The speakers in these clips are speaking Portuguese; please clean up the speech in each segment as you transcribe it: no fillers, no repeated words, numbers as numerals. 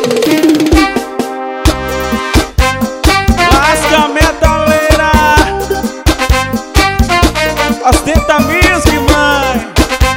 Lasca metaleira, ostenta music, mãe.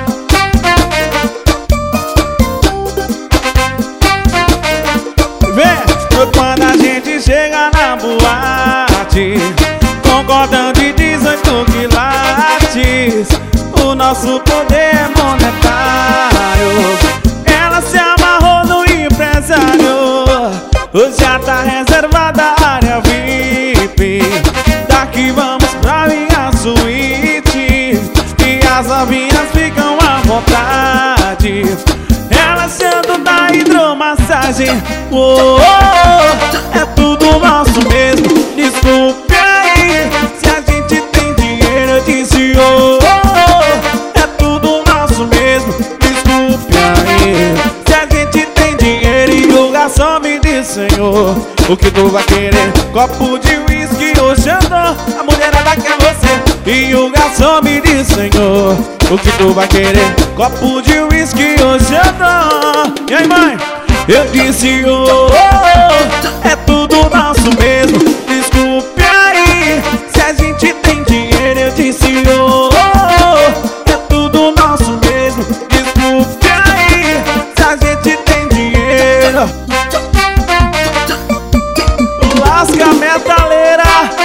Vem, quando a gente chega na boate, concordando de 18 quilates, o nosso poder é monetário. Ela se amarrou no empresário, hoje já tá reservada a área VIP. Daqui vamos pra minha suíte, e as novinhas ficam à vontade. Ela sendo da hidromassagem, oh, oh, é tudo nosso mesmo. Desculpe aí, se a gente tem dinheiro, eu disse oh, oh, é tudo nosso mesmo. Desculpe aí, se a gente tem dinheiro. E o garçom me disse, senhor, o que tu vai querer? Copo de uísque ou Xandão, a mulherada quer você. E o garçom me disse, senhor, o que tu vai querer? Copo de uísque ou Xandão. E aí, mãe? Eu disse oh, oh, é tudo nosso mesmo. Desculpe aí, se a gente tem dinheiro. Eu disse oh, oh, é tudo nosso mesmo. Desculpe aí, se a gente tem dinheiro. Lasca metaleira,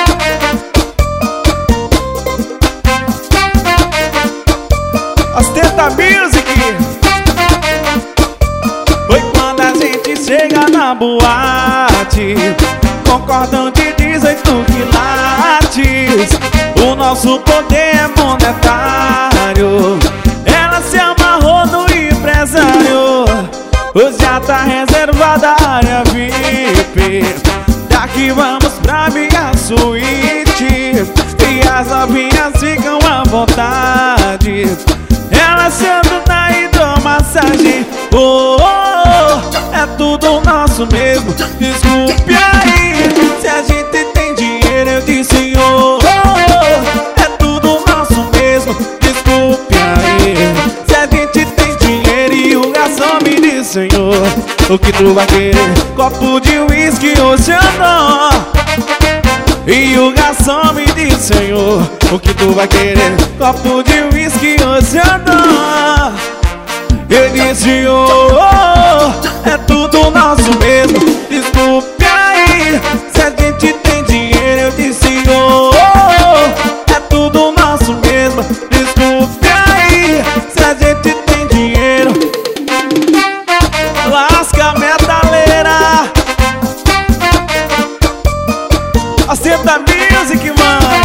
ostenta music. Foi quando a gente chega na boate, concordam de 18 quilates, o nosso poder é monetário. Ela se amarrou no empresário, hoje já tá reservada a área VIP. Daqui vamos pra minha suíte, e as novinhas ficam à vontade. Ela sendo da hidromassagem, oh, oh, é tudo nosso mesmo. Desculpe aí, se a gente tem dinheiro. Eu disse oh, oh, é tudo nosso mesmo. Desculpe aí, se a gente tem dinheiro. E o garçom me disse, senhor, o que tu vai querer? Copo de uísque ou Xandão. E o garçom me disse, senhor, o que tu vai querer? Copo de uísque ou Xandão. Eu disse oh, oh, é tudo nosso mesmo. Desculpe aí, se a gente tem dinheiro. Eu disse oh, oh, é tudo nosso mesmo. Desculpe aí, se a gente tem dinheiro. Lasca metaleira, ostenta music, mano.